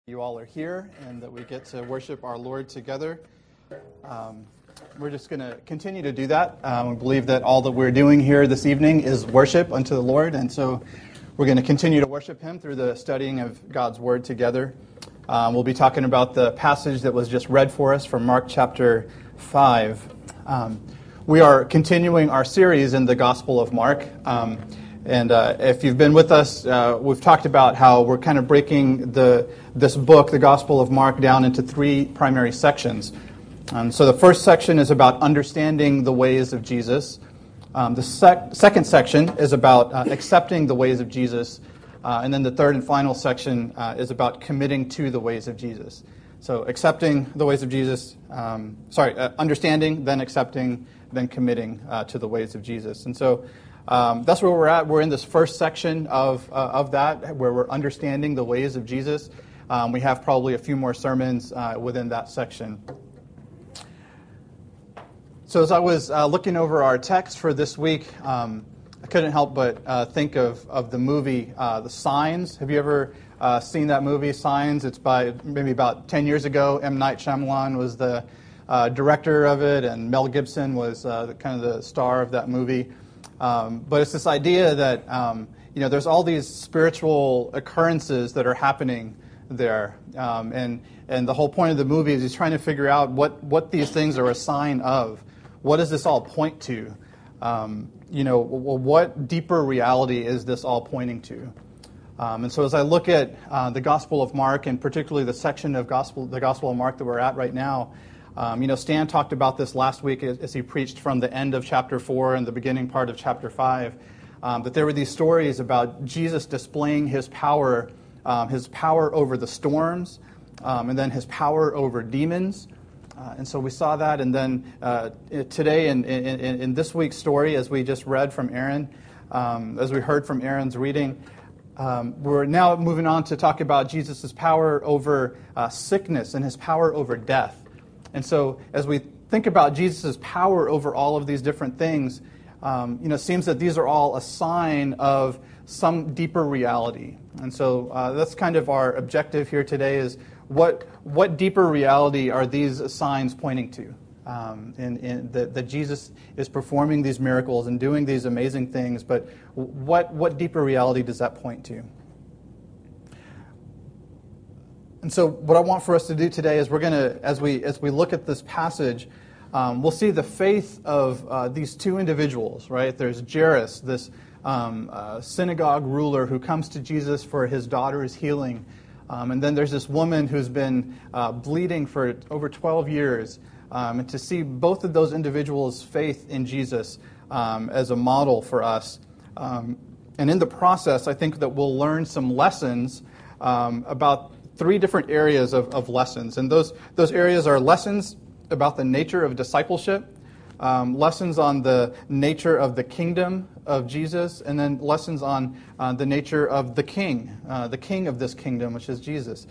You all are here and that we get to worship our Lord together. We're just going to continue to do that. We believe that all that we're doing here this evening is worship unto the Lord, and so we're going to continue to worship Him through the studying of God's Word together. We'll be talking about the passage that was just read for us from Mark chapter 5. We are continuing our series in the Gospel of Mark. And if you've been with us, we've talked about how we're kind of breaking this book, the Gospel of Mark, down into three primary sections. So the first section is about understanding the ways of Jesus. The second section is about accepting the ways of Jesus. And then the third and final section is about committing to the ways of Jesus. So accepting the ways of Jesus, understanding, then accepting, then committing to the ways of Jesus. And so that's where we're at. We're in this first section of that, where we're understanding the ways of Jesus. We have probably a few more sermons within that section. So as I was looking over our text for this week, I couldn't help but think of the movie The Signs. Have you ever seen that movie, Signs? It's by maybe about 10 years ago. M. Night Shyamalan was the director of it, and Mel Gibson was kind of the star of that movie. But it's this idea that there's all these spiritual occurrences that are happening there, and the whole point of the movie is he's trying to figure out what these things are a sign of. What does this all point to? What deeper reality is this all pointing to? And so as I look at the Gospel of Mark, and particularly the section of the Gospel of Mark that we're at right now. Stan talked about this last week as he preached from the end of chapter 4 and the beginning part of chapter 5, that there were these stories about Jesus displaying his power over the storms, and then his power over demons. And so we saw that, and then today in this week's story, as we just read from Aaron, as we heard from Aaron's reading, we're now moving on to talk about Jesus' power over sickness and his power over death. And so as we think about Jesus' power over all of these different things, it seems that these are all a sign of some deeper reality. And so that's kind of our objective here today is what deeper reality are these signs pointing to? That Jesus is performing these miracles and doing these amazing things, but what deeper reality does that point to? And so what I want for us to do today is we're going to, as we look at this passage, we'll see the faith of these two individuals, right? There's Jairus, this synagogue ruler who comes to Jesus for his daughter's healing. And then there's this woman who's been bleeding for over 12 years. And to see both of those individuals' faith in Jesus as a model for us. And in the process, I think that we'll learn some lessons about three different areas of lessons. And those areas are lessons about the nature of discipleship, lessons on the nature of the kingdom of Jesus, and then lessons on the nature of the king of this kingdom, which is Jesus.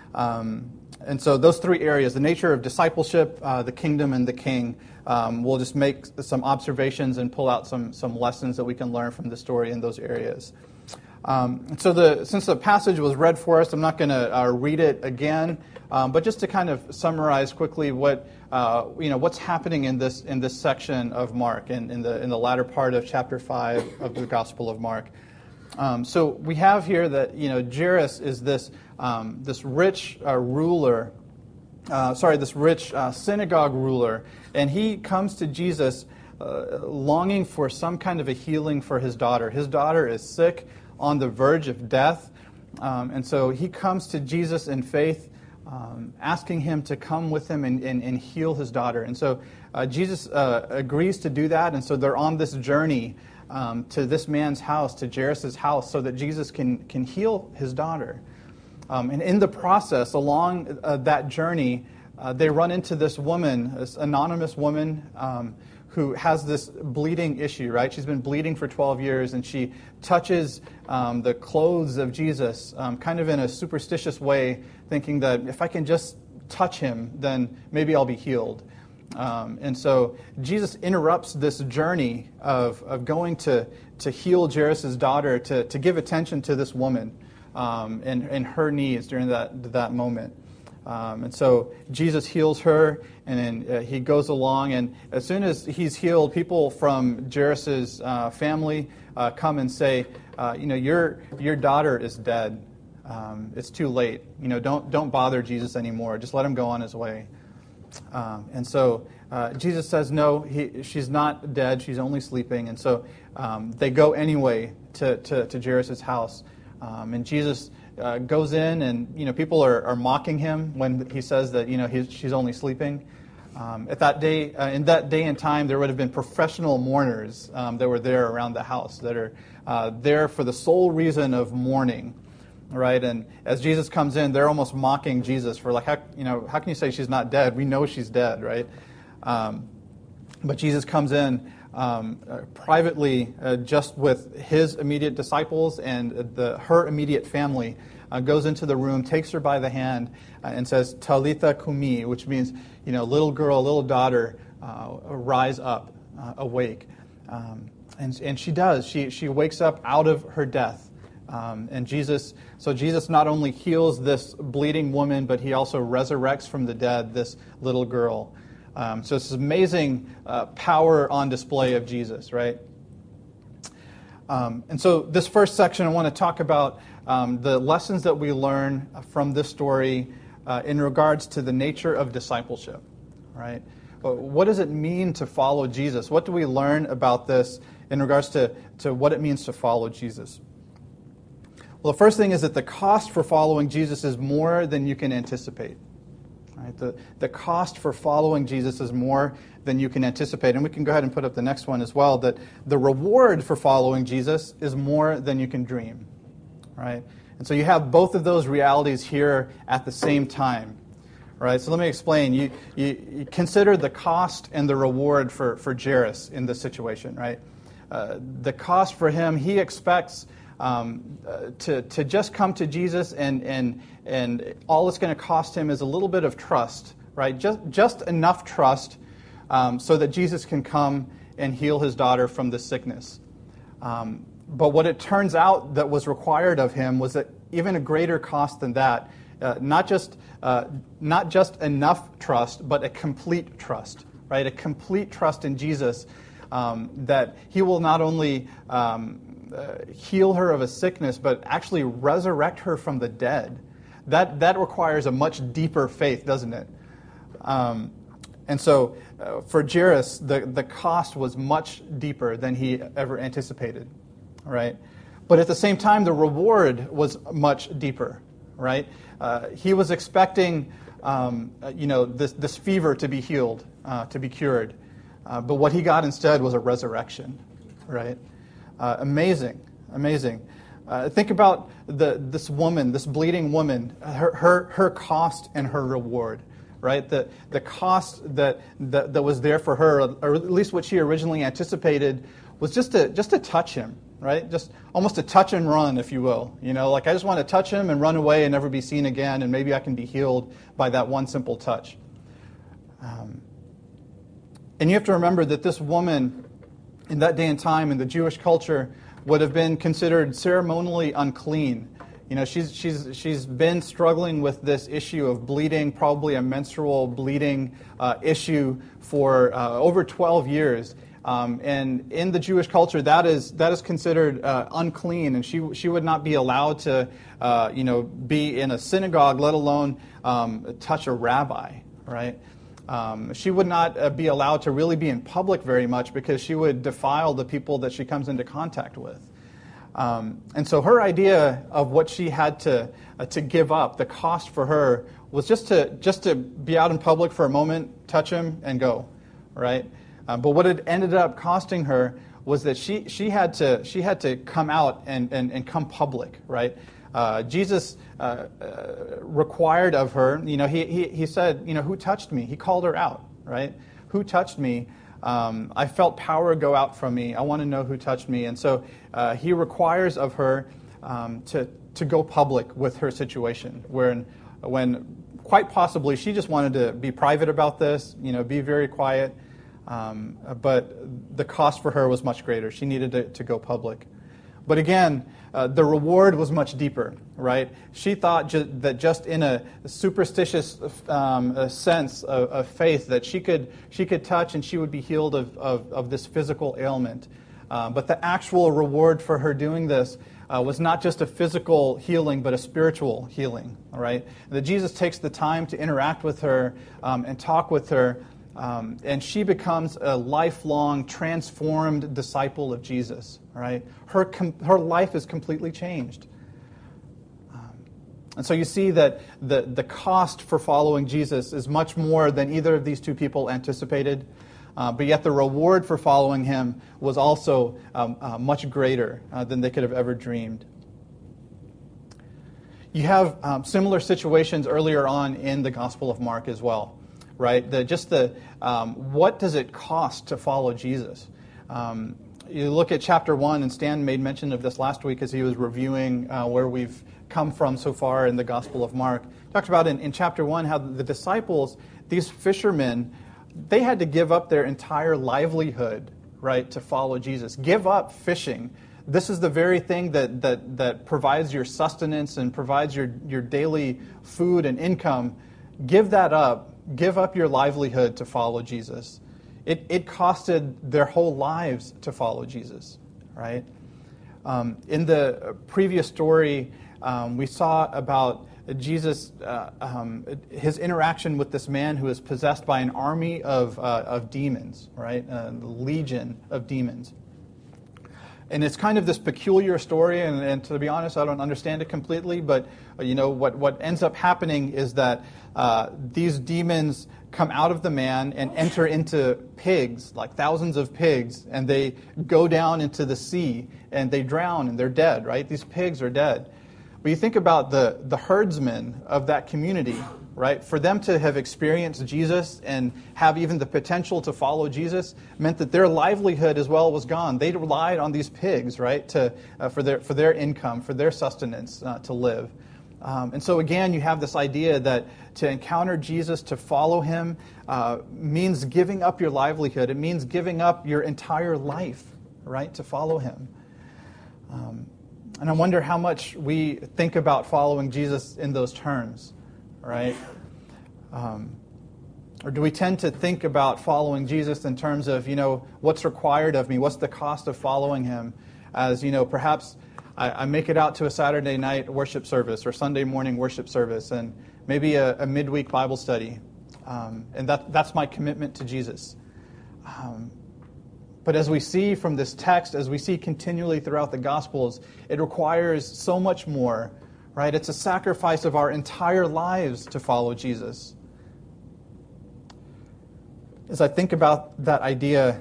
And so those three areas, the nature of discipleship, the kingdom, and the king, we'll just make some observations and pull out some lessons that we can learn from the story in those areas. Since the passage was read for us, I'm not going to read it again, but just to kind of summarize quickly what's happening in this section of Mark and in the latter part of chapter 5 of the Gospel of Mark. So we have here that Jairus is this rich ruler, this rich synagogue ruler, and he comes to Jesus longing for some kind of a healing for his daughter. His daughter is sick, on the verge of death, and so he comes to Jesus in faith, asking him to come with him and heal his daughter. And so Jesus agrees to do that, and so they're on this journey to this man's house, to Jairus' house, so that Jesus can heal his daughter. And in the process, along that journey, they run into this woman, this anonymous woman, who has this bleeding issue, right? She's been bleeding for 12 years, and she touches the clothes of Jesus kind of in a superstitious way, thinking that if I can just touch him, then maybe I'll be healed. And so Jesus interrupts this journey of going to heal Jairus' daughter, to give attention to this woman. and her needs during that moment. And so Jesus heals her, and then he goes along, and as soon as he's healed, people from Jairus' family come and say, your daughter is dead. It's too late. Don't bother Jesus anymore. Just let him go on his way. And so Jesus says, no, she's not dead. She's only sleeping. And so they go anyway to Jairus' house. And Jesus goes in, and people are mocking him when he says that she's only sleeping. At that day, in that day and time, there would have been professional mourners that were there around the house that are there for the sole reason of mourning, right? And as Jesus comes in, they're almost mocking Jesus for how can you say she's not dead? We know she's dead, right? But Jesus comes in privately, just with his immediate disciples and her immediate family, goes into the room, takes her by the hand, and says, Talitha kumi, which means, little girl, little daughter, rise up, awake. And she does. She wakes up out of her death. And Jesus not only heals this bleeding woman, but he also resurrects from the dead this little girl. So it's this amazing power on display of Jesus, right? And so this first section, I want to talk about the lessons that we learn from this story in regards to the nature of discipleship, right? What does it mean to follow Jesus? What do we learn about this in regards to what it means to follow Jesus? Well, the first thing is that the cost for following Jesus is more than you can anticipate. Right? The cost for following Jesus is more than you can anticipate. And we can go ahead and put up the next one as well, that the reward for following Jesus is more than you can dream. Right? And so you have both of those realities here at the same time. Right? So let me explain. You consider the cost and the reward for Jairus in this situation. Right? The cost for him, he expects to just come to Jesus, and all it's going to cost him is a little bit of trust, right? Just enough trust so that Jesus can come and heal his daughter from this sickness. But what it turns out that was required of him was that even a greater cost than that, not just enough trust, but a complete trust, right? A complete trust in Jesus, that he will not only heal her of a sickness, but actually resurrect her from the dead. That requires a much deeper faith, doesn't it? And so for Jairus, the cost was much deeper than he ever anticipated, right? But at the same time, the reward was much deeper, right? He was expecting, this fever to be healed, to be cured. But what he got instead was a resurrection, right? Amazing. Think about this woman, this bleeding woman, her cost and her reward, right? The cost that was there for her, or at least what she originally anticipated, was just to touch him, right? Just almost a touch and run, if you will. I just want to touch him and run away and never be seen again, and maybe I can be healed by that one simple touch. And you have to remember that this woman, in that day and time, in the Jewish culture, would have been considered ceremonially unclean. She's been struggling with this issue of bleeding, probably a menstrual bleeding issue for over 12 years. And in the Jewish culture, that is considered unclean, and she would not be allowed to be in a synagogue, let alone touch a rabbi, right? She would not be allowed to really be in public very much because she would defile the people that she comes into contact with. And so her idea of what she had to give up, the cost for her, was just to be out in public for a moment, touch him, and go, right? But what it ended up costing her was that she had to come out and come public, right? Jesus required of her, he said, who touched me? He called her out, right? Who touched me? I felt power go out from me. I want to know who touched me. And so he requires of her to go public with her situation, when quite possibly she just wanted to be private about this, be very quiet. But the cost for her was much greater. She needed to go public. But again, the reward was much deeper, right? She thought that just in a superstitious sense of faith that she could touch and she would be healed of this physical ailment. But the actual reward for her doing this was not just a physical healing, but a spiritual healing, all right? That Jesus takes the time to interact with her and talk with her, and she becomes a lifelong, transformed disciple of Jesus, all right? Her life is completely changed. And so you see that the cost for following Jesus is much more than either of these two people anticipated. But yet the reward for following him was also much greater than they could have ever dreamed. You have similar situations earlier on in the Gospel of Mark as well, right? What does it cost to follow Jesus? You look at chapter 1, and Stan made mention of this last week as he was reviewing where we've come from so far in the Gospel of Mark. He talked about in chapter 1 how the disciples, these fishermen, they had to give up their entire livelihood, right, to follow Jesus. Give up fishing. This is the very thing that provides your sustenance and provides your daily food and income. Give that up. Give up your livelihood to follow Jesus. It costed their whole lives to follow Jesus, right? In the previous story, we saw about Jesus, his interaction with this man who is possessed by an army of demons, right? A legion of demons. And it's kind of this peculiar story, and to be honest, I don't understand it completely, but what ends up happening is that these demons come out of the man and enter into pigs, like thousands of pigs, and they go down into the sea, and they drown, and they're dead, right? These pigs are dead. But you think about the herdsmen of that community, right? For them to have experienced Jesus and have even the potential to follow Jesus meant that their livelihood as well was gone. They relied on these pigs, right, for their income, for their sustenance to live. And so again, you have this idea that to encounter Jesus, to follow him, means giving up your livelihood. It means giving up your entire life, right, to follow him. And I wonder how much we think about following Jesus in those terms, right? Or do we tend to think about following Jesus in terms of, what's required of me? What's the cost of following him? As, perhaps I make it out to a Saturday night worship service or Sunday morning worship service and maybe a midweek Bible study. And that's my commitment to Jesus. But as we see from this text, as we see continually throughout the Gospels, it requires so much more, right? It's a sacrifice of our entire lives to follow Jesus. As I think about that idea,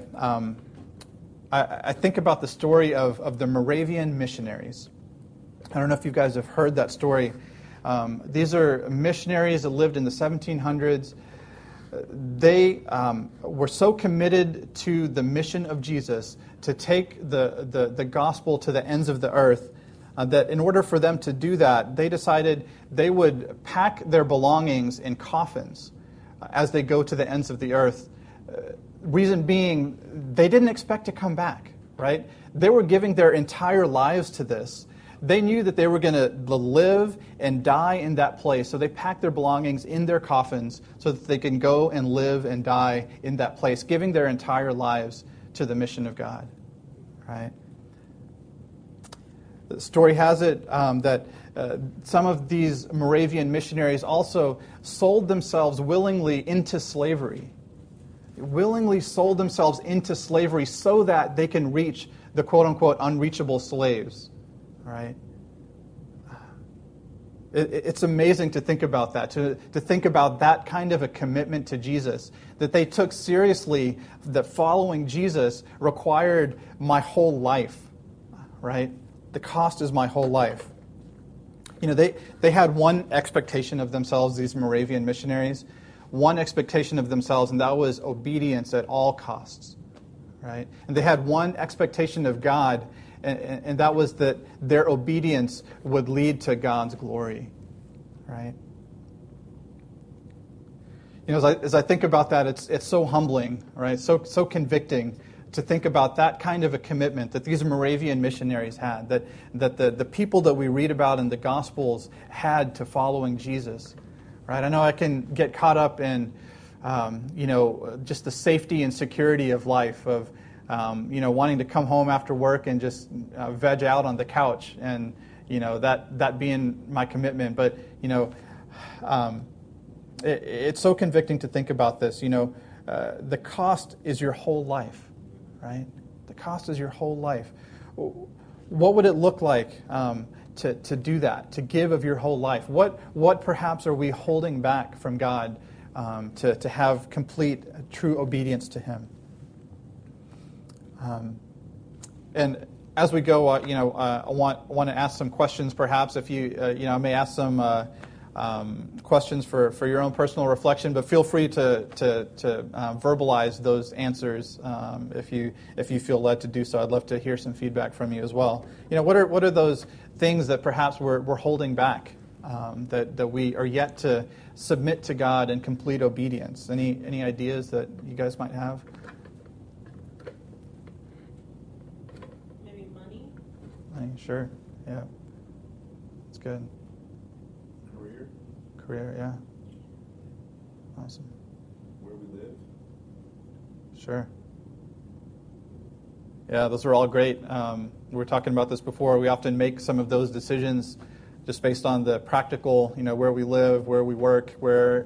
I think about the story of the Moravian missionaries. I don't know if you guys have heard that story. These are missionaries that lived in the 1700s. They were so committed to the mission of Jesus to take the gospel to the ends of the earth that in order for them to do that, they decided they would pack their belongings in coffins as they go to the ends of the earth. Reason being, they didn't expect to come back, right? They were giving their entire lives to this. They knew that they were going to live and die in that place, so they packed their belongings in their coffins so that they can go and live and die in that place, giving their entire lives to the mission of God, right? The story has it that some of these Moravian missionaries also sold themselves willingly into slavery. Willingly sold themselves into slavery so that they can reach the quote-unquote unreachable slaves. Right? It's amazing to think about that, to think about that kind of a commitment to Jesus, that they took seriously that following Jesus required my whole life, right? The cost is my whole life. They had one expectation of themselves, these Moravian missionaries, one expectation of themselves, and that was obedience at all costs, right? And they had one expectation of God, and that was that their obedience would lead to God's glory, right? As I think about that, it's so humbling, right? So convicting to think about that kind of a commitment that these Moravian missionaries had, that the people that we read about in the Gospels had to following Jesus. Right? I know I can get caught up in, just the safety and security of life, of, wanting to come home after work and just veg out on the couch, and, that being my commitment. But, it's so convicting to think about this. The cost is your whole life, right? The cost is your whole life. What would it look like to do that, to give of your whole life? What perhaps are we holding back from God to have complete, true obedience to Him? And as we go, I want to ask some questions. Perhaps if I may ask some questions for your own personal reflection, but feel free to verbalize those answers if you feel led to do so. I'd love to hear some feedback from you as well. What are those things that perhaps we're holding back, that we are yet to submit to God in complete obedience? Any ideas that you guys might have? Maybe money? Money, sure. Yeah. That's good. Career, yeah. Awesome. Where we live. Sure. Yeah, those are all great. We were talking about this before. We often make some of those decisions just based on the practical, where we live, where we work, where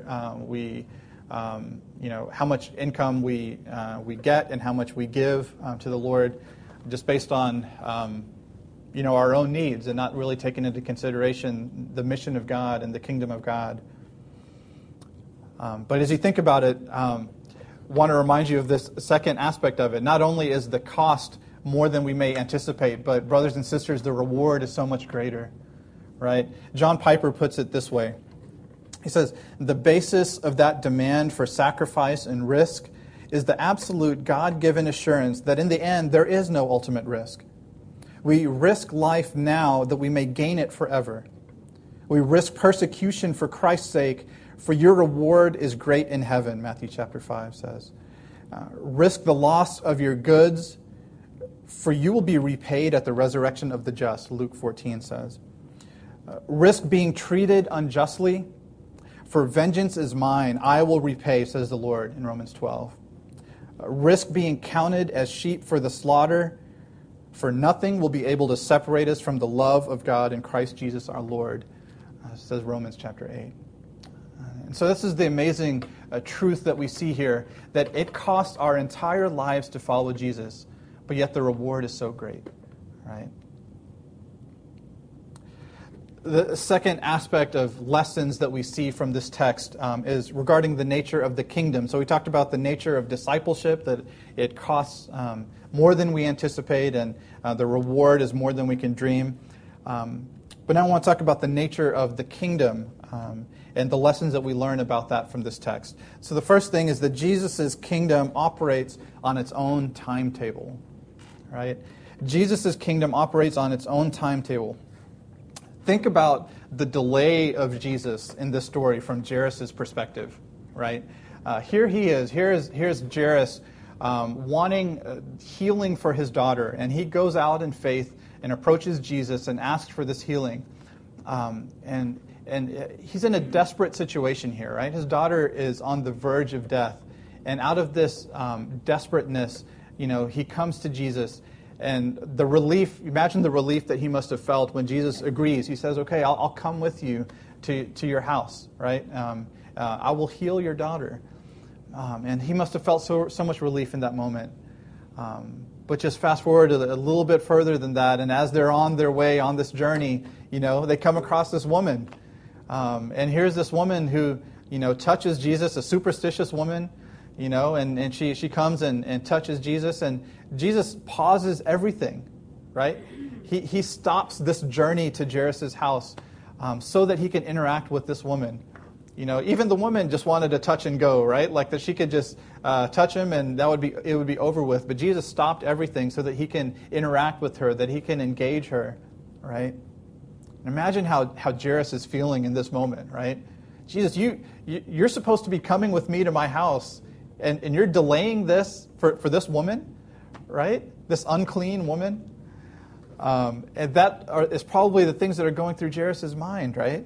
how much income we get and how much we give to the Lord, just based on our own needs, and not really taking into consideration the mission of God and the kingdom of God. But as you think about it, want to remind you of this second aspect of it. Not only is the cost more than we may anticipate, but brothers and sisters, the reward is so much greater, right? John Piper puts it this way. He says, the basis of that demand for sacrifice and risk is the absolute God-given assurance that in the end there is no ultimate risk. We risk life now that we may gain it forever. We risk persecution for Christ's sake, for your reward is great in heaven, Matthew chapter 5 says. Risk the loss of your goods, for you will be repaid at the resurrection of the just, Luke 14 says. Risk being treated unjustly, for vengeance is mine, I will repay, says the Lord in Romans 12. Risk being counted as sheep for the slaughter, for nothing will be able to separate us from the love of God in Christ Jesus our Lord, says Romans chapter 8. And so this is the amazing truth that we see here, that it costs our entire lives to follow Jesus, but yet the reward is so great, right? The second aspect of lessons that we see from this text is regarding the nature of the kingdom. So we talked about the nature of discipleship, that it costs more than we anticipate, and the reward is more than we can dream. But now I want to talk about the nature of the kingdom and the lessons that we learn about that from this text. So the first thing is that Jesus' kingdom operates on its own timetable, right? Jesus' kingdom operates on its own timetable. Think about the delay of Jesus in this story from Jairus' perspective, right? Here he is. Here's Jairus wanting healing for his daughter, and he goes out in faith and approaches Jesus and asks for this healing. And he's in a desperate situation here, right? His daughter is on the verge of death, and out of this desperateness, he comes to Jesus. And the relief, imagine the relief that he must have felt when Jesus agrees. He says, okay, I'll come with you to your house, right? I will heal your daughter. And he must have felt so much relief in that moment. But just fast forward a little bit further than that, and as they're on their way on this journey, they come across this woman. And here's this woman who, touches Jesus, a superstitious woman, and she comes and touches Jesus, and Jesus pauses everything, right? He stops this journey to Jairus' house so that he can interact with this woman. Even the woman just wanted to touch and go, right? Like that she could just touch him and it would be over with. But Jesus stopped everything so that he can interact with her, that he can engage her, right? And imagine how Jairus is feeling in this moment, right? Jesus, you're supposed to be coming with me to my house, and you're delaying this for this woman, right? This unclean woman. And that is probably the things that are going through Jairus' mind, right?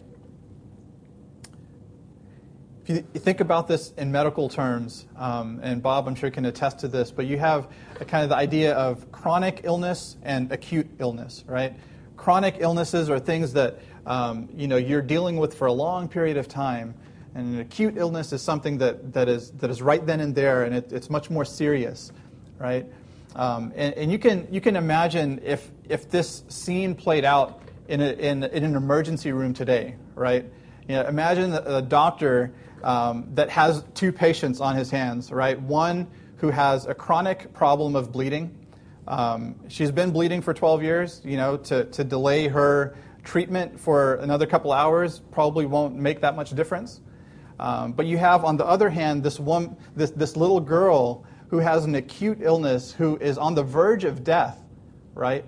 If you think about this in medical terms, and Bob, I'm sure, can attest to this, but you have a kind of the idea of chronic illness and acute illness, right? Chronic illnesses are things that you're dealing with for a long period of time, and an acute illness is something that is right then and there, and it's much more serious, right? And you can imagine if this scene played out in an emergency room today, right? Imagine a doctor that has two patients on his hands, right? One who has a chronic problem of bleeding. She's been bleeding for 12 years. To delay her treatment for another couple hours probably won't make that much difference. But you have, on the other hand, this little girl who has an acute illness, who is on the verge of death, right?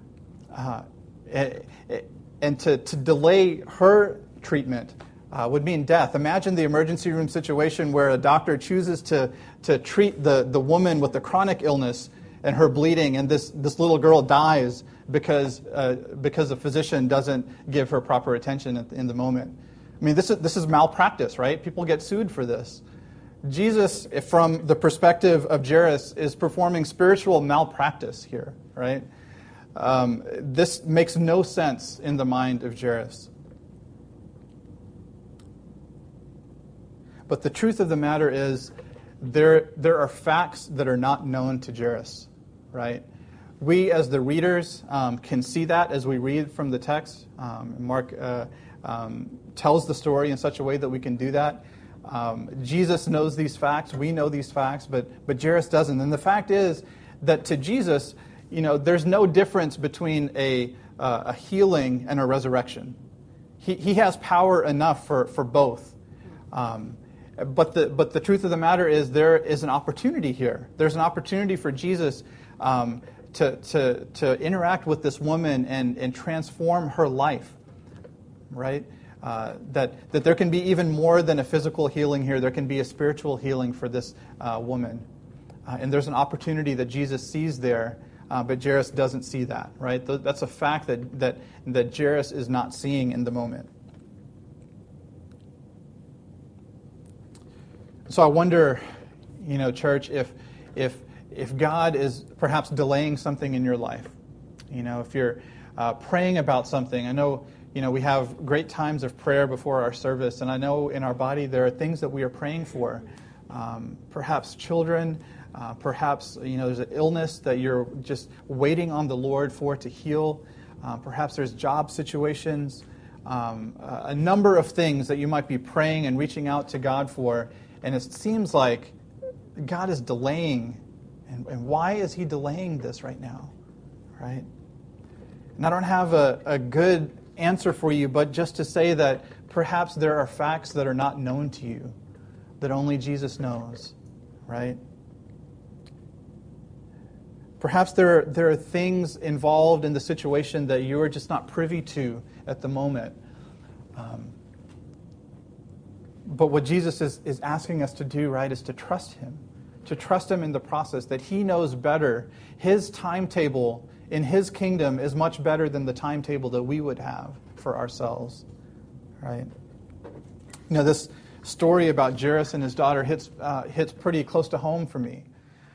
And to delay her treatment would mean death. Imagine the emergency room situation where a doctor chooses to treat the woman with the chronic illness and her bleeding, and this little girl dies because a physician doesn't give her proper attention in the moment. I mean, this is malpractice, right? People get sued for this. Jesus, from the perspective of Jairus, is performing spiritual malpractice here, right? This makes no sense in the mind of Jairus. But the truth of the matter is, there are facts that are not known to Jairus, right? We, as the readers, can see that as we read from the text. Mark tells the story in such a way that we can do that. Jesus knows these facts. We know these facts, but Jairus doesn't. And the fact is that to Jesus, there's no difference between a healing and a resurrection. He has power enough for both. But the truth of the matter is, there is an opportunity here. There's an opportunity for Jesus to interact with this woman and transform her life, right? That there can be even more than a physical healing here. There can be a spiritual healing for this woman. And there's an opportunity that Jesus sees there, but Jairus doesn't see that, right? That's a fact that Jairus is not seeing in the moment. So I wonder, church, if God is perhaps delaying something in your life. If you're praying about something. I know, we have great times of prayer before our service, and I know in our body there are things that we are praying for. Perhaps children, perhaps, there's an illness that you're just waiting on the Lord for to heal. Perhaps there's job situations, a number of things that you might be praying and reaching out to God for. And it seems like God is delaying. And why is he delaying this right now? Right? And I don't have a good answer for you, but just to say that perhaps there are facts that are not known to you, that only Jesus knows. Right? Perhaps there are things involved in the situation that you are just not privy to at the moment. But what Jesus is asking us to do, right, is to trust him in the process, that he knows better. His timetable in his kingdom is much better than the timetable that we would have for ourselves, right? This story about Jairus and his daughter hits pretty close to home for me.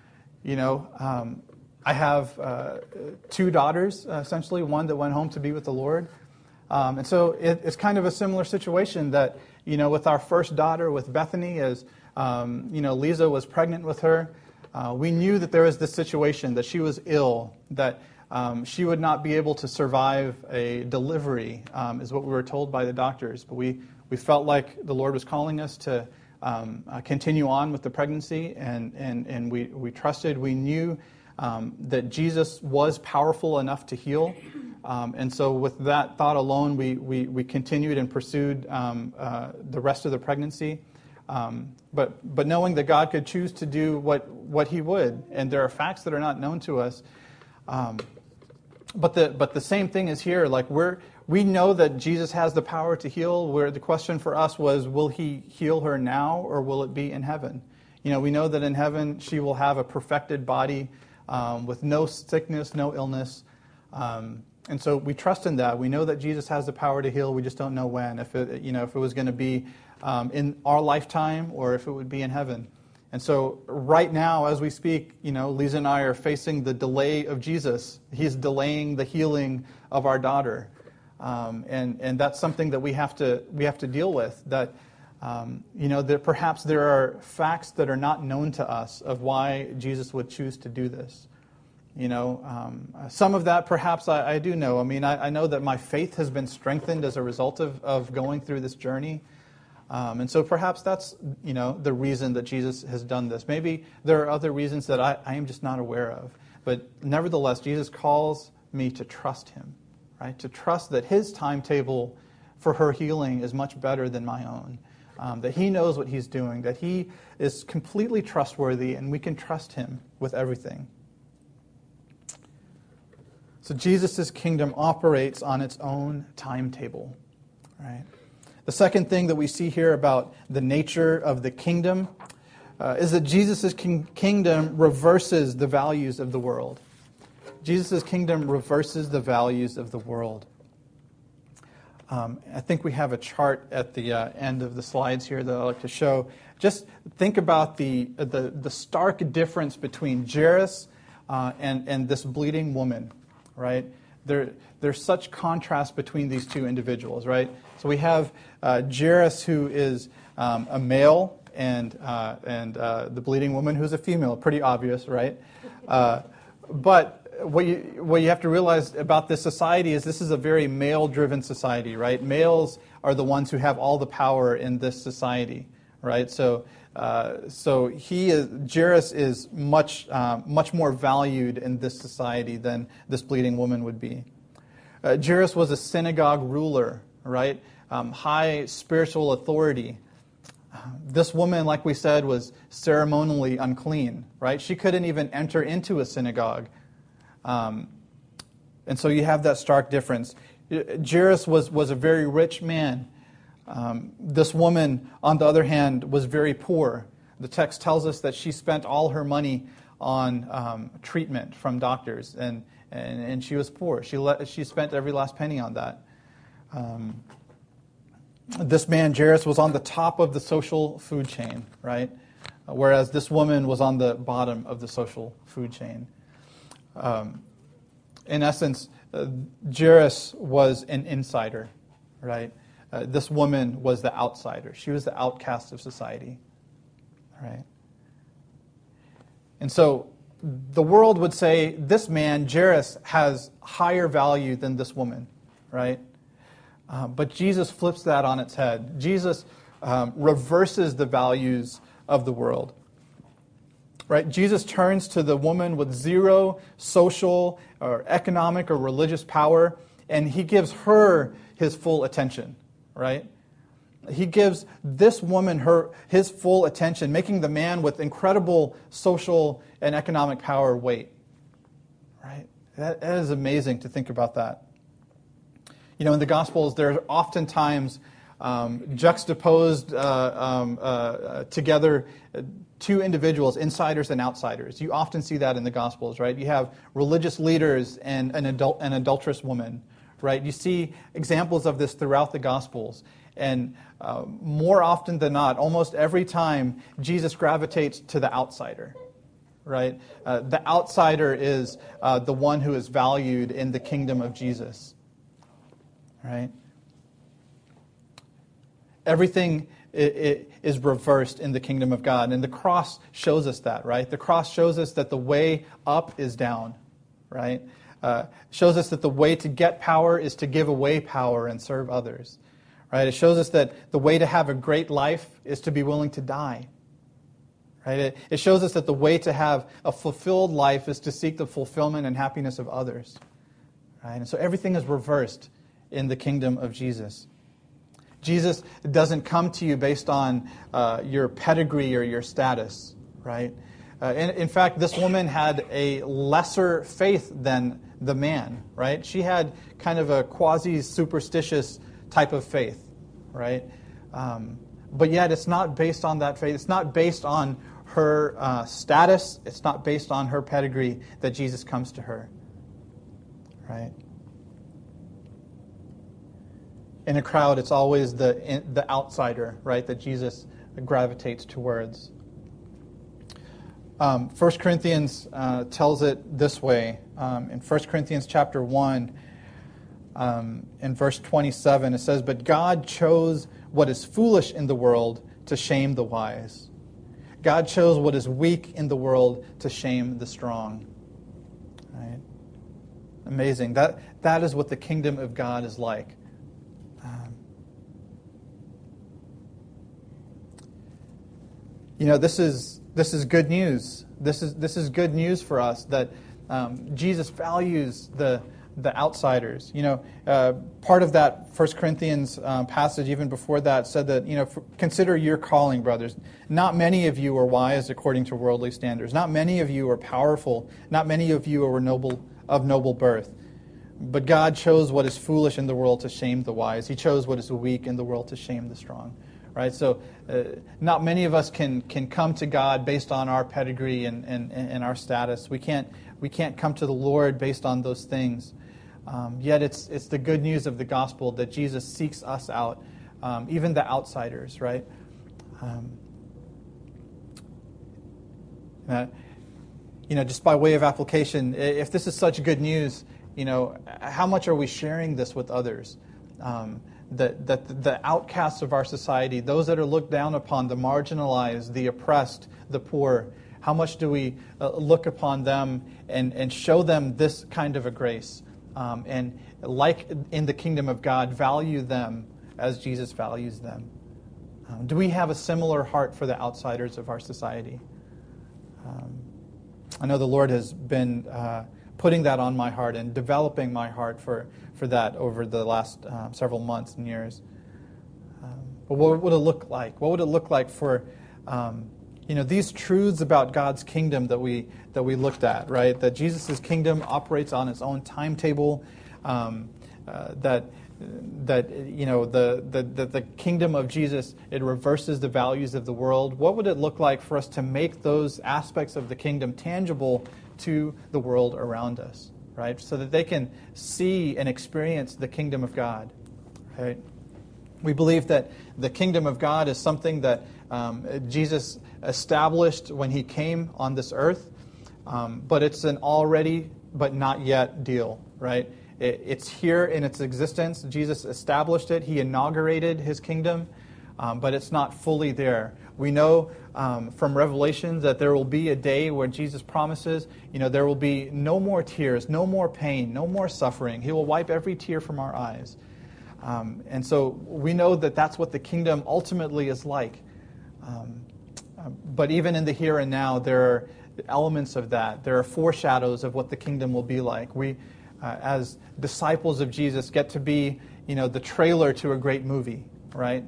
I have two daughters, essentially, one that went home to be with the Lord. And so it's kind of a similar situation that, with our first daughter, with Bethany, as, Lisa was pregnant with her, we knew that there was this situation, that she was ill, that she would not be able to survive a delivery, is what we were told by the doctors. But we felt like the Lord was calling us to continue on with the pregnancy, and we trusted. We knew that Jesus was powerful enough to heal. And so with that thought alone, we continued and pursued the rest of the pregnancy. But knowing that God could choose to do what he would, and there are facts that are not known to us. But the same thing is here. Like we know that Jesus has the power to heal. Where the question for us was, will he heal her now, or will it be in heaven? We know that in heaven she will have a perfected body. with no sickness, no illness. And so we trust in that. We know that Jesus has the power to heal. We just don't know when, if it was going to be in our lifetime or if it would be in heaven. And so right now, as we speak, Lisa and I are facing the delay of Jesus. He's delaying the healing of our daughter. And that's something that we have to deal with, that that perhaps there are facts that are not known to us of why Jesus would choose to do this. Some of that perhaps I do know. I mean, I know that my faith has been strengthened as a result of going through this journey. And so perhaps that's, the reason that Jesus has done this. Maybe there are other reasons that I am just not aware of. But nevertheless, Jesus calls me to trust him, right? To trust that his timetable for her healing is much better than my own. That he knows what he's doing, that he is completely trustworthy, and we can trust him with everything. So Jesus' kingdom operates on its own timetable, right? The second thing that we see here about the nature of the kingdom is that Jesus' kingdom reverses the values of the world. Jesus' kingdom reverses the values of the world. I think we have a chart at the end of the slides here that I'd like to show. Just think about the stark difference between Jairus and this bleeding woman, right? There's such contrast between these two individuals, right? So we have Jairus, who is a male, and the bleeding woman, who's a female. Pretty obvious, right? But what you have to realize about this society is this is a very male-driven society, right? Males are the ones who have all the power in this society, right? So Jairus is much more valued in this society than this bleeding woman would be. Jairus was a synagogue ruler, right? High spiritual authority. This woman, like we said, was ceremonially unclean, right? She couldn't even enter into a synagogue. And so you have that stark difference. Jairus was a very rich man. This woman, on the other hand, was very poor. The text tells us that she spent all her money on treatment from doctors, and she was poor. She spent every last penny on that. This man, Jairus, was on the top of the social food chain, right? Whereas this woman was on the bottom of the social food chain. In essence, Jairus was an insider, right? This woman was the outsider. She was the outcast of society, right? And so the world would say this man, Jairus, has higher value than this woman, right? But Jesus flips that on its head. Jesus reverses the values of the world. Right? Jesus turns to the woman with zero social or economic or religious power, and he gives her his full attention. Right? He gives this woman his full attention, making the man with incredible social and economic power wait. Right? That is amazing to think about that. In the Gospels, there are oftentimes juxtaposed together two individuals, insiders and outsiders. You often see that in the Gospels, right? You have religious leaders and an adulterous woman, right? You see examples of this throughout the Gospels. And more often than not, almost every time, Jesus gravitates to the outsider, right? The outsider is the one who is valued in the kingdom of Jesus, right? Everything is reversed in the kingdom of God. And the cross shows us that, right? The cross shows us that the way up is down, right? Shows us that the way to get power is to give away power and serve others, right? It shows us that the way to have a great life is to be willing to die, right? It shows us that the way to have a fulfilled life is to seek the fulfillment and happiness of others, right? And so everything is reversed in the kingdom of Jesus. Jesus doesn't come to you based on your pedigree or your status, right? In fact, this woman had a lesser faith than the man, right? She had kind of a quasi-superstitious type of faith, right? But yet it's not based on that faith. It's not based on her status. It's not based on her pedigree that Jesus comes to her. Right? In a crowd, it's always the outsider, right, that Jesus gravitates towards. 1 Corinthians tells it this way. In 1 Corinthians chapter 1, in verse 27, it says, "But God chose what is foolish in the world to shame the wise. God chose what is weak in the world to shame the strong." Right? Amazing. That is what the kingdom of God is like. This is good news. This is good news for us that Jesus values the outsiders. Part of that 1 Corinthians passage, even before that, said that consider your calling, brothers. Not many of you are wise according to worldly standards. Not many of you are powerful. Not many of you are of noble birth. But God chose what is foolish in the world to shame the wise. He chose what is weak in the world to shame the strong. Right? So not many of us can come to God based on our pedigree and our status. We can't come to the Lord based on those things. Yet it's the good news of the gospel that Jesus seeks us out, even the outsiders, right? Just by way of application, if this is such good news, how much are we sharing this with others? That the outcasts of our society, those that are looked down upon, the marginalized, the oppressed, the poor, how much do we look upon them and show them this kind of a grace? And like in the kingdom of God, value them as Jesus values them. Do we have a similar heart for the outsiders of our society? I know the Lord has been putting that on my heart and developing my heart for that over the last several months and years. But what would it look like? What would it look like for these truths about God's kingdom that we looked at, right? That Jesus' kingdom operates on its own timetable. That the kingdom of Jesus, it reverses the values of the world. What would it look like for us to make those aspects of the kingdom tangible to the world around us, right? So that they can see and experience the kingdom of God, right? We believe that the kingdom of God is something that Jesus established when he came on this earth, but it's an already but not yet deal, right? It's here in its existence. Jesus established it. He inaugurated his kingdom, but it's not fully there. We know from Revelation that there will be a day where Jesus promises, there will be no more tears, no more pain, no more suffering. He will wipe every tear from our eyes. And so we know that that's what the kingdom ultimately is like. But even in the here and now, there are elements of that. There are foreshadows of what the kingdom will be like. We, as disciples of Jesus, get to be, the trailer to a great movie, right?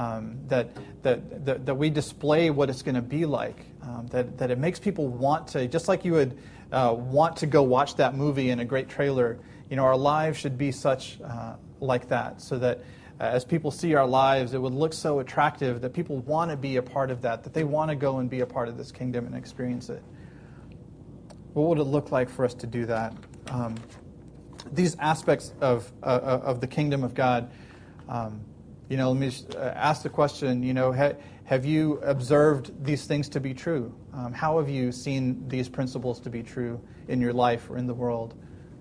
That we display what it's going to be like. That it makes people want to, just like you would want to go watch that movie in a great trailer. Our lives should be such like that, so that as people see our lives, it would look so attractive that people want to be a part of that they want to go and be a part of this kingdom and experience it. What would it look like for us to do that? These aspects of the kingdom of God, let me just ask the question, have you observed these things to be true? How have you seen these principles to be true in your life or in the world?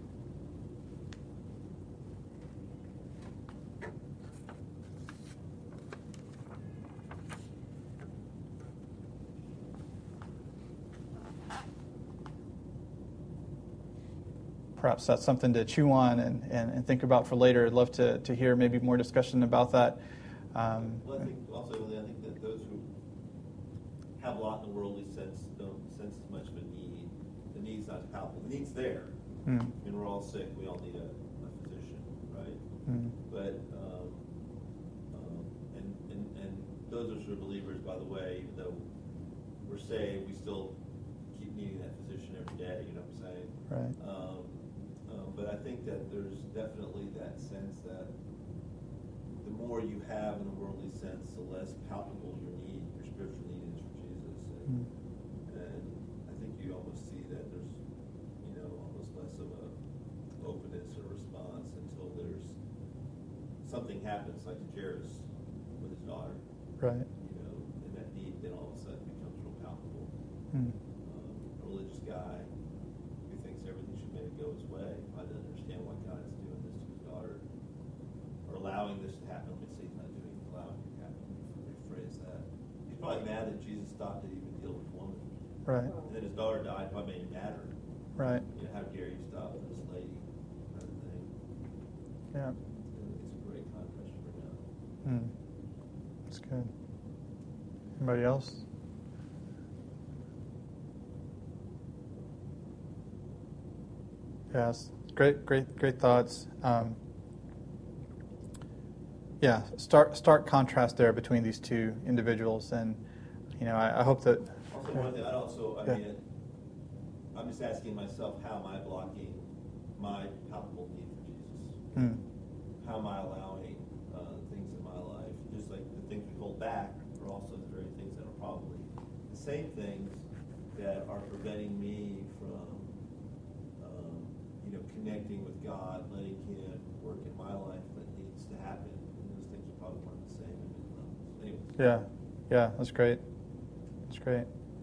Perhaps that's something to chew on and think about for later. I'd love to hear maybe more discussion about that. I think that those who have a lot in the worldly sense don't sense as much of a need. The need's not palpable. The need's there. I mean, we're all sick. We all need a physician, right? But and those of us who are believers, by the way, even though we're saved, we still keep needing that physician every day. You know what I'm saying? Right. But I think that there's definitely that sense that the more you have in a worldly sense, the less palpable your need, your spiritual need is for Jesus. like Jairus with his daughter. Right. And that need then all of a sudden becomes real palpable. Mm. A religious guy who thinks everything should maybe go his way, I don't understand why God is doing this to his daughter, or allowing this to happen. Let me see, he's not doing it, allowing it to happen. Let me rephrase that. He's probably mad that Jesus stopped to even deal with the woman. Right. And then his daughter died, probably made him madder. Right. How dare you stop this lady, kind of thing. Yeah. It's a great contrast to bring out. That's good. Anybody else? Yes. Great thoughts. Yeah. Stark contrast there between these two individuals, and I hope that. Also, one thing I mean, I'm just asking myself, how am I blocking my palpable need for Jesus? How am I allowing things in my life, just like the things we hold back, are also the very things that are probably the same things that are preventing me from, connecting with God, letting Him work in my life that needs to happen. And those things are probably one and the same at many levels. Anyways. Yeah, that's great. That's great.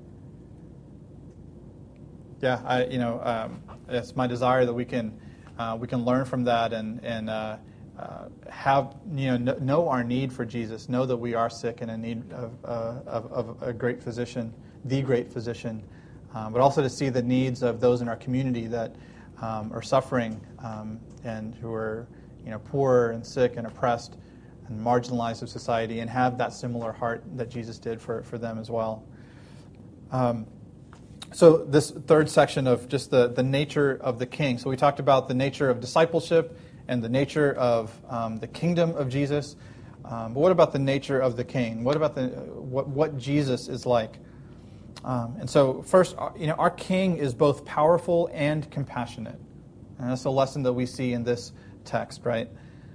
Yeah, it's my desire that we can learn from that and have know our need for Jesus, know that we are sick and in need of a great physician, the great physician, but also to see the needs of those in our community that are suffering and who are poor and sick and oppressed and marginalized of society, and have that similar heart that Jesus did for them as well. So this third section of just the nature of the king. So we talked about the nature of discipleship and the nature of the kingdom of Jesus. But what about the nature of the king? What about what Jesus is like? And so first, our king is both powerful and compassionate. And that's a lesson that we see in this text, right?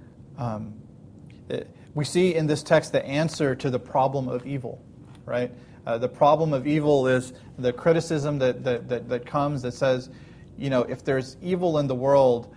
We see in this text the answer to the problem of evil, right? The problem of evil is the criticism that comes that says, if there's evil in the world,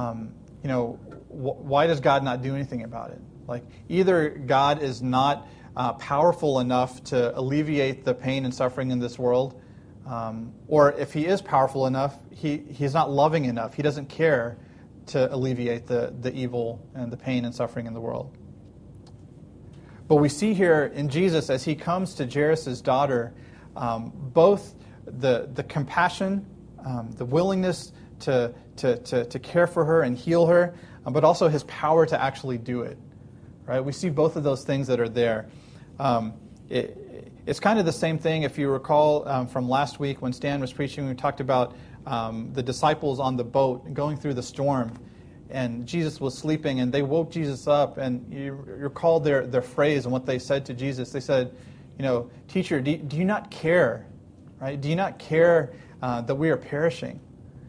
why does God not do anything about it? Like, either God is not powerful enough to alleviate the pain and suffering in this world, or if He is powerful enough, He's not loving enough. He doesn't care to alleviate the evil and the pain and suffering in the world. But we see here in Jesus, as He comes to Jairus' daughter, both the compassion, the willingness to care for her and heal her, but also His power to actually do it. Right? We see both of those things that are there. It's kind of the same thing, if you recall from last week when Stan was preaching. We talked about the disciples on the boat going through the storm. And Jesus was sleeping, and they woke Jesus up, and you recall their phrase and what they said to Jesus. They said, Teacher, do you not care, right? Do you not care that we are perishing?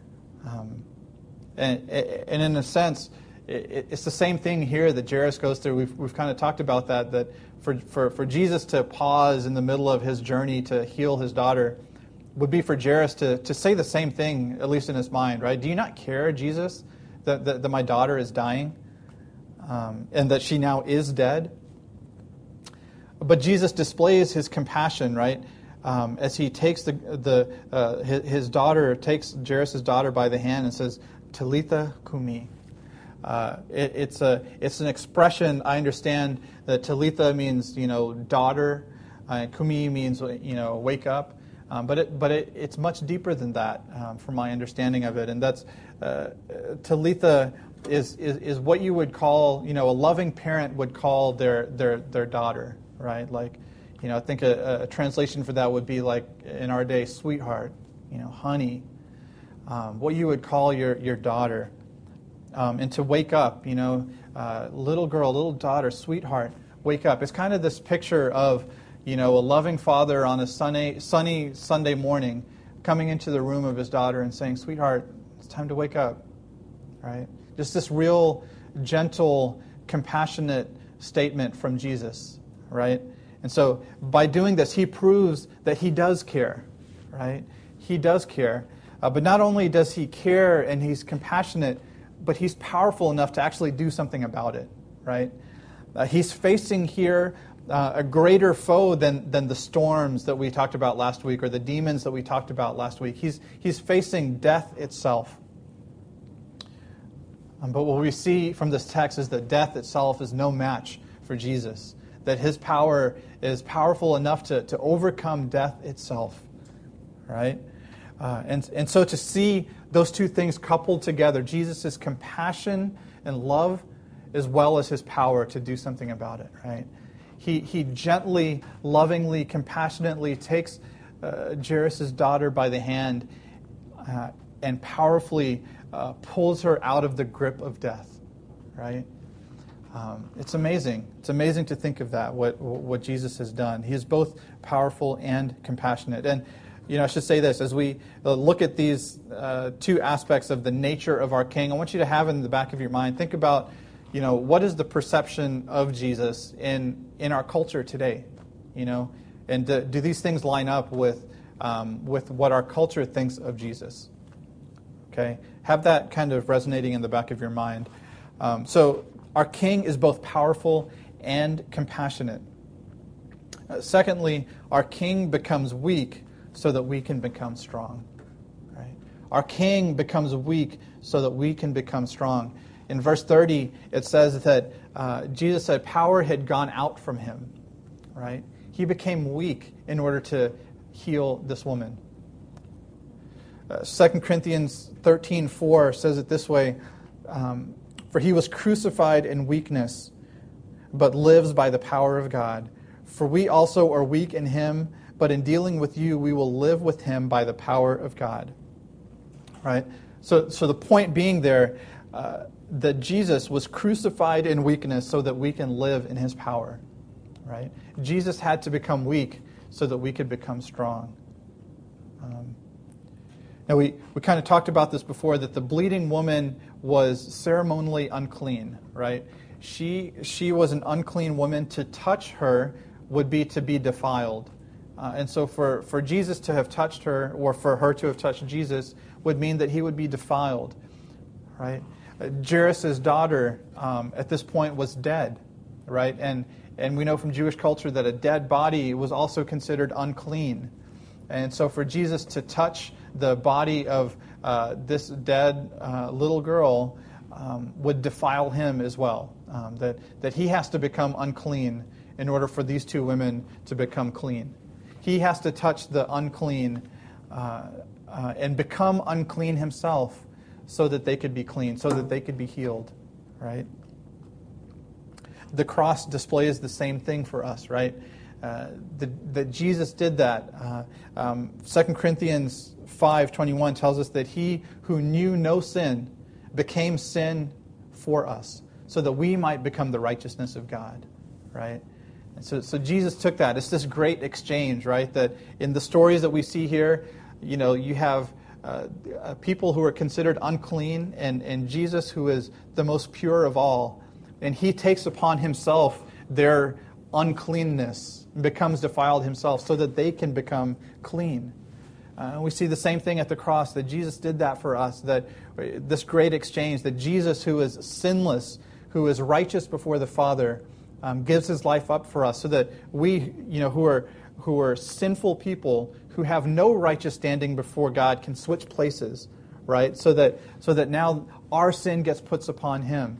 And in a sense, it's the same thing here that Jairus goes through. We've kind of talked about that for Jesus to pause in the middle of His journey to heal his daughter would be for Jairus to say the same thing, at least in his mind, right? Do you not care, Jesus, that my daughter is dying, and that she now is dead? But Jesus displays His compassion, right, as He takes his daughter, takes Jairus' daughter by the hand and says, Talitha kumi. It's an expression. I understand that Talitha means daughter, kumi means wake up. But it's much deeper than that, from my understanding of it, and that's Talitha is what you would call, a loving parent would call their daughter, right? Like, I think a translation for that would be like in our day, sweetheart, honey, what you would call your daughter, and to wake up, little girl, little daughter, sweetheart, wake up. It's kind of this picture of a loving father on a sunny Sunday morning coming into the room of his daughter and saying, sweetheart, it's time to wake up, right? Just this real gentle, compassionate statement from Jesus, right? And so by doing this, He proves that He does care, right? He does care. But not only does He care and He's compassionate, but He's powerful enough to actually do something about it, right? He's facing here a greater foe than the storms that we talked about last week or the demons that we talked about last week. He's facing death itself. But what we see from this text is that death itself is no match for Jesus, that his power is powerful enough to overcome death itself, right? And so to see those two things coupled together, Jesus' compassion and love as well as his power to do something about it, right? He gently, lovingly, compassionately takes Jairus' daughter by the hand and powerfully pulls her out of the grip of death, right? It's amazing. It's amazing to think of that, what Jesus has done. He is both powerful and compassionate. And, I should say this, as we look at these two aspects of the nature of our King, I want you to have in the back of your mind, think about, what is the perception of Jesus in our culture today, and do these things line up with what our culture thinks of Jesus? Okay, have that kind of resonating in the back of your mind. So our King is both powerful and compassionate. Secondly, our King becomes weak so that we can become strong. Right? Our King becomes weak so that we can become strong. In verse 30, it says that Jesus said power had gone out from him. Right? He became weak in order to heal this woman. 2 Corinthians 13:4 says it this way, for he was crucified in weakness, but lives by the power of God. For we also are weak in him, but in dealing with you, we will live with him by the power of God. Right? So the point being there, that Jesus was crucified in weakness so that we can live in his power. Right? Jesus had to become weak so that we could become strong. Now we kind of talked about this before, that the bleeding woman was ceremonially unclean, right? She was an unclean woman. To touch her would be to be defiled. And so for Jesus to have touched her, or for her to have touched Jesus, would mean that he would be defiled, right? Jairus' daughter at this point was dead, right? And we know from Jewish culture that a dead body was also considered unclean. And so for Jesus to touch the body of this dead little girl would defile him as well. That he has to become unclean in order for these two women to become clean. He has to touch the unclean and become unclean himself so that they could be clean, so that they could be healed, right? The cross displays the same thing for us, right? That Jesus did that. 2 Corinthians 5:21 tells us that he who knew no sin became sin for us so that we might become the righteousness of God, right? And so Jesus took that. It's this great exchange, right? That in the stories that we see here, you have people who are considered unclean and Jesus who is the most pure of all. And he takes upon himself their uncleanness, becomes defiled himself so that they can become clean. We see the same thing at the cross, that Jesus did that for us, that this great exchange, that Jesus, who is sinless, who is righteous before the Father, gives his life up for us so that we, who are sinful people, who have no righteous standing before God, can switch places, right? So that now our sin gets put upon him.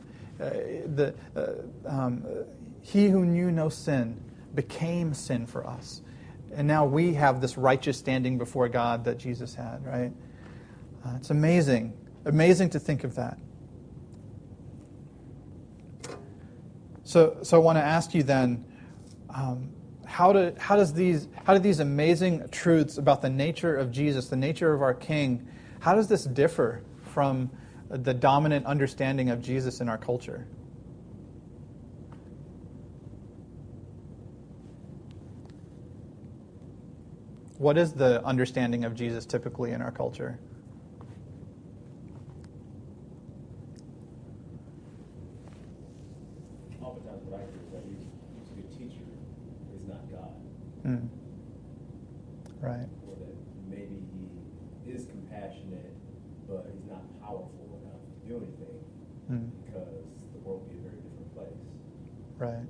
He who knew no sin became sin for us. And now we have this righteous standing before God that Jesus had, right? It's amazing. Amazing to think of that. So I want to ask you then, how do these amazing truths about the nature of Jesus, the nature of our King, how does this differ from the dominant understanding of Jesus in our culture? What is the understanding of Jesus typically in our culture? Oftentimes what I hear is that he's a good teacher, but he's not God. Right. Or that maybe he is compassionate, but he's not powerful enough to do anything because the world would be a very different place. Right.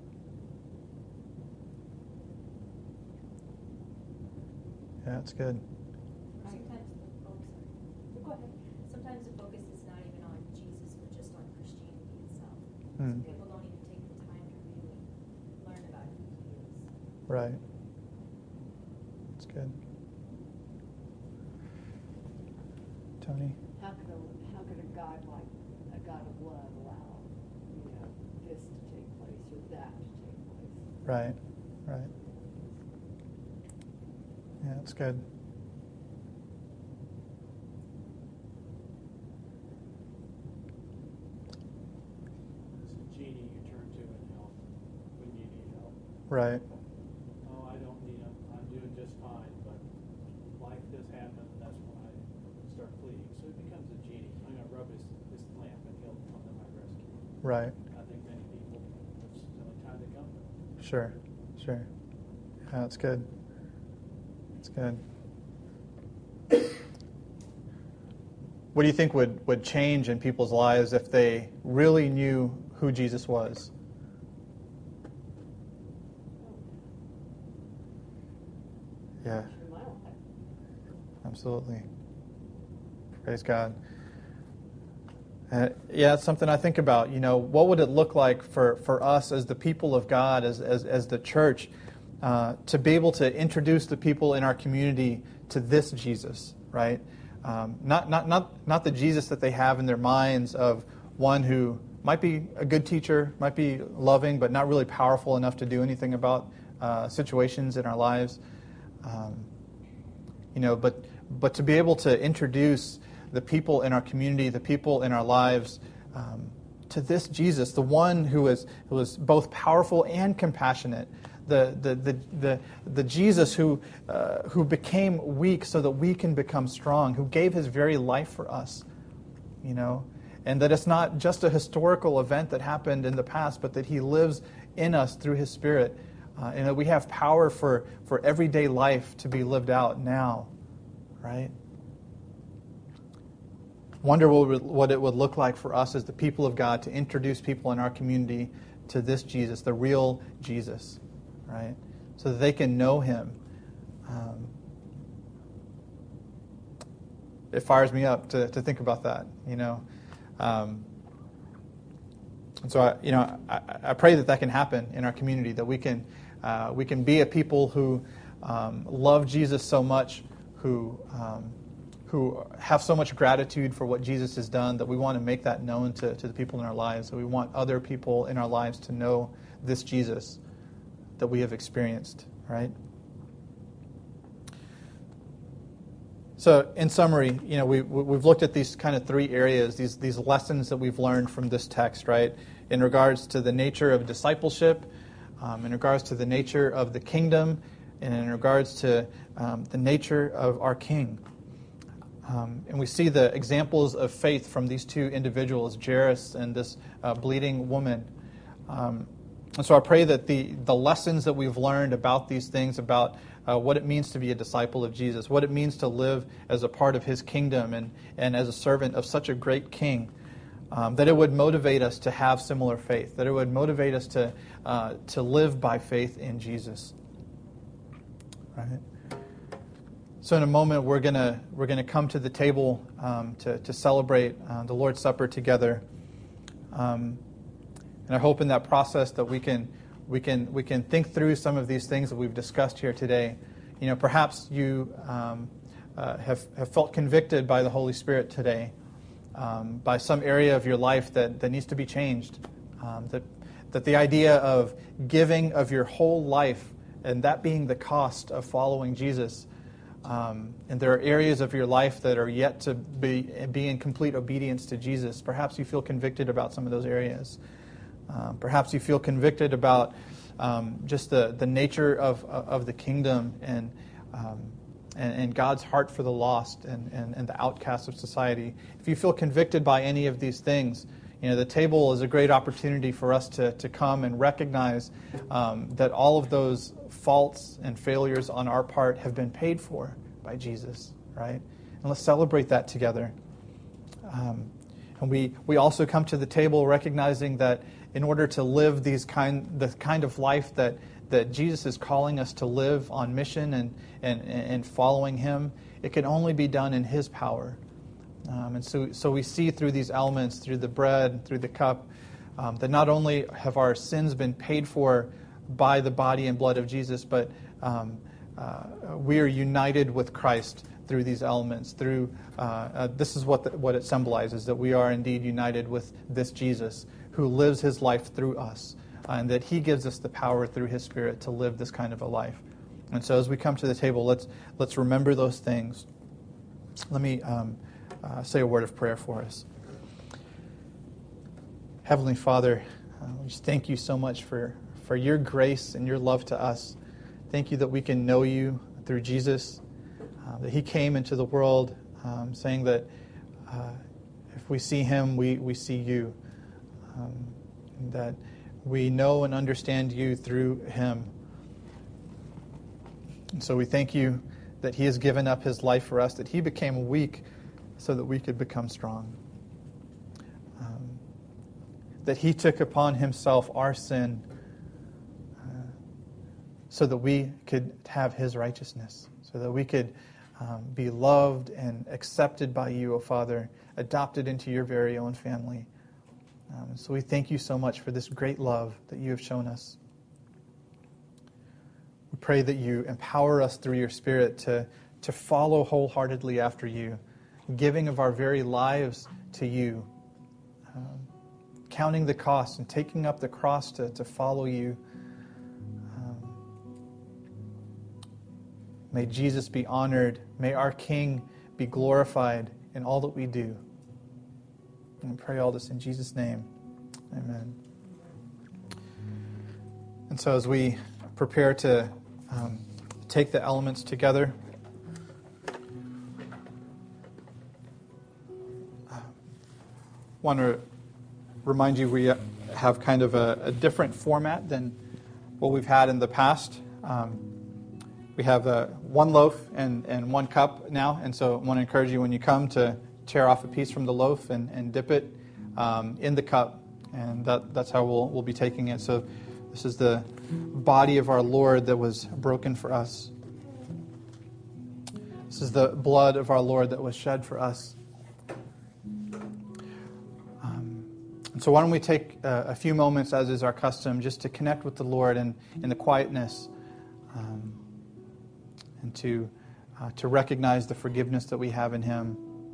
Yeah, that's good. Sometimes the focus is not even on Jesus, but just on Christianity itself. Hmm. So people don't even take the time to really learn about who he is. Right. That's good. Tony? How could a God like a God of love allow, this to take place or that to take place? Right. Right. Yeah, that's good. It's a genie you turn to in help when you need help. Right. Oh, I don't need them. I'm doing just fine, but life does happen. That's when I start pleading. So it becomes a genie. I'm going to rub his lamp and he'll come to my rescue. Right. I think many people, it's the only time they come to him. Sure. Sure. Yeah, that's good. That's good. What do you think would change in people's lives if they really knew who Jesus was? Yeah, In my life. absolutely. Praise God. Yeah, it's something I think about. What would it look like for us as the people of God, as the church, to be able to introduce the people in our community to this Jesus, right? Not the Jesus that they have in their minds of one who might be a good teacher, might be loving, but not really powerful enough to do anything about situations in our lives. But to be able to introduce the people in our community, the people in our lives, to this Jesus, the one who was both powerful and compassionate, the Jesus who became weak so that we can become strong, who gave his very life for us, and that it's not just a historical event that happened in the past, but that he lives in us through his Spirit, and that we have power for everyday life to be lived out now, right? Wonder what it would look like for us as the people of God to introduce people in our community to this Jesus, the real Jesus, right? So that they can know him. It fires me up to think about that, And so I pray that can happen in our community, that we can be a people who love Jesus so much, who have so much gratitude for what Jesus has done, that we want to make that known to the people in our lives, that we want other people in our lives to know this Jesus that we have experienced, right? So in summary, we've looked at these kind of three areas, these lessons that we've learned from this text, right? In regards to the nature of discipleship, in regards to the nature of the kingdom, and in regards to the nature of our King. And we see the examples of faith from these two individuals, Jairus and this bleeding woman. And so I pray that the lessons that we've learned about these things, about what it means to be a disciple of Jesus, what it means to live as a part of his kingdom and as a servant of such a great king, that it would motivate us to have similar faith, that it would motivate us to live by faith in Jesus. Right? So in a moment, we're gonna come to the table to celebrate the Lord's Supper together, and I hope in that process that we can think through some of these things that we've discussed here today. Perhaps you have felt convicted by the Holy Spirit today, by some area of your life that needs to be changed. That the idea of giving of your whole life and that being the cost of following Jesus. And there are areas of your life that are yet to be in complete obedience to Jesus. Perhaps you feel convicted about some of those areas. Perhaps you feel convicted about just the nature of the kingdom and God's heart for the lost and the outcasts of society. If you feel convicted by any of these things, the table is a great opportunity for us to come and recognize that all of those faults and failures on our part have been paid for by Jesus, right? And let's celebrate that together. And we also come to the table recognizing that in order to live the kind of life that Jesus is calling us to live on mission and following Him, it can only be done in His power. And so we see through these elements, through the bread, through the cup, that not only have our sins been paid for by the body and blood of Jesus, but we are united with Christ through these elements. This is what it symbolizes, that we are indeed united with this Jesus who lives His life through us, and that He gives us the power through His Spirit to live this kind of a life. And so as we come to the table, let's remember those things. Let me say a word of prayer for us. Heavenly Father, we just thank You so much for Your grace and Your love to us. Thank You that we can know You through Jesus, that He came into the world saying that if we see Him, we see You, that we know and understand You through Him. And so we thank You that He has given up His life for us, that He became weak so that we could become strong. That He took upon Himself our sin so that we could have His righteousness, so that we could be loved and accepted by You, O Father, adopted into Your very own family. So we thank You so much for this great love that You have shown us. We pray that You empower us through Your Spirit to follow wholeheartedly after You, giving of our very lives to You, counting the cost and taking up the cross to follow You. May Jesus be honored. May our King be glorified in all that we do. And we pray all this in Jesus' name. Amen. And so as we prepare to take the elements together, I want to remind you we have kind of a different format than what we've had in the past. We have one loaf and one cup now, and so I want to encourage you when you come to tear off a piece from the loaf and dip it in the cup, and that's how we'll be taking it. So this is the body of our Lord that was broken for us. This is the blood of our Lord that was shed for us. And so why don't we take a few moments, as is our custom, just to connect with the Lord in the quietness, and to recognize the forgiveness that we have in Him.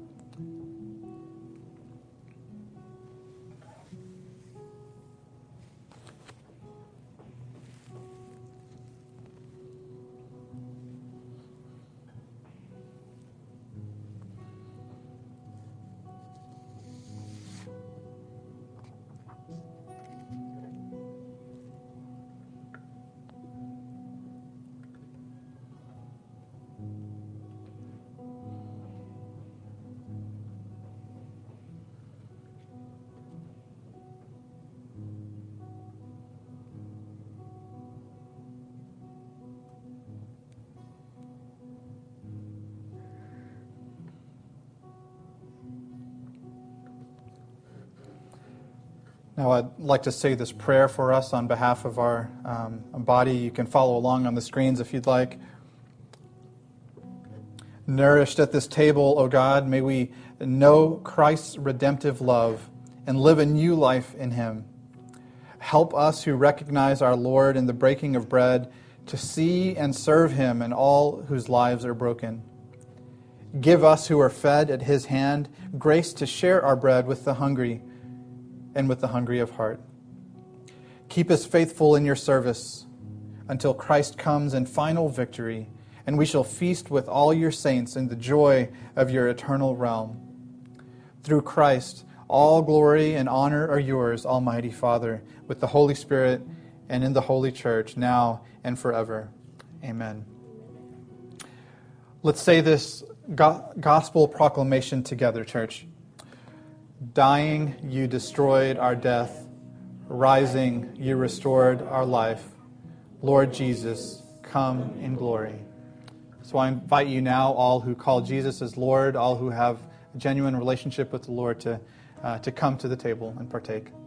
Now I'd like to say this prayer for us on behalf of our body. You can follow along on the screens if you'd like. Nourished at this table, O God, may we know Christ's redemptive love and live a new life in Him. Help us who recognize our Lord in the breaking of bread to see and serve Him in all whose lives are broken. Give us who are fed at His hand grace to share our bread with the hungry and with the hungry of heart. Keep us faithful in Your service until Christ comes in final victory, and we shall feast with all Your saints in the joy of Your eternal realm. Through Christ, all glory and honor are Yours, Almighty Father, with the Holy Spirit and in the Holy Church, now and forever. Amen. Let's say this gospel proclamation together, church. Dying, You destroyed our death. Rising, You restored our life. Lord Jesus, come in glory. So I invite you now, all who call Jesus as Lord, all who have a genuine relationship with the Lord, to come to the table and partake.